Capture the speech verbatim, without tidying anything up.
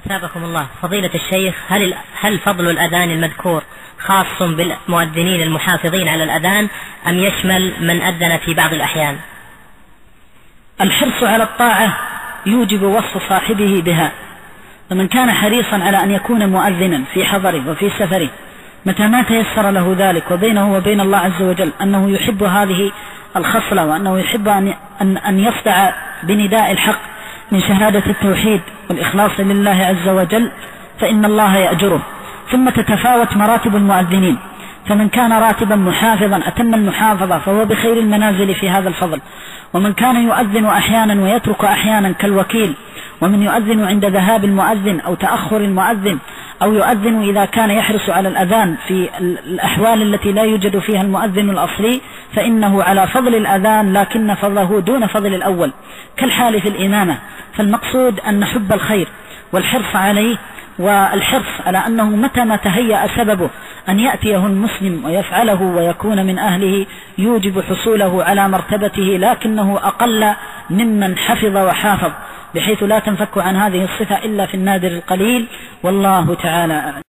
أثابكم الله فضيلة الشيخ، هل هل فضل الأذان المذكور خاص بالمؤذنين المحافظين على الأذان أم يشمل من أذن في بعض الأحيان؟ الحرص على الطاعة يوجب وصف صاحبه بها، فمن كان حريصا على أن يكون مؤذنا في حضره وفي سفره متى ما تيسر له ذلك وبينه وبين الله عز وجل أنه يحب هذه الخصلة وأنه يحب أن, أن, أن يصدع بنداء الحق من شهادة التوحيد والإخلاص لله عز وجل فإن الله يأجره. ثم تتفاوت مراتب المؤذنين، فمن كان راتبا محافظا أتم المحافظة فهو بخير المنازل في هذا الفضل، ومن كان يؤذن أحيانا ويترك أحيانا كالوكيل، ومن يؤذن عند ذهاب المؤذن أو تأخر المؤذن، أو يؤذن إذا كان يحرص على الأذان في الأحوال التي لا يوجد فيها المؤذن الأصلي فإنه على فضل الأذان لكن فضله دون فضل الأول كالحال في الإمامة. فالمقصود أن نحب الخير والحرص عليه، والحرص على أنه متى ما تهيأ سببه أن يأتيه المسلم ويفعله ويكون من أهله يوجب حصوله على مرتبته لكنه أقل ممن حفظ وحافظ، بحيث لا تنفك عن هذه الصفة إلا في النادر القليل، والله تعالى أعلم.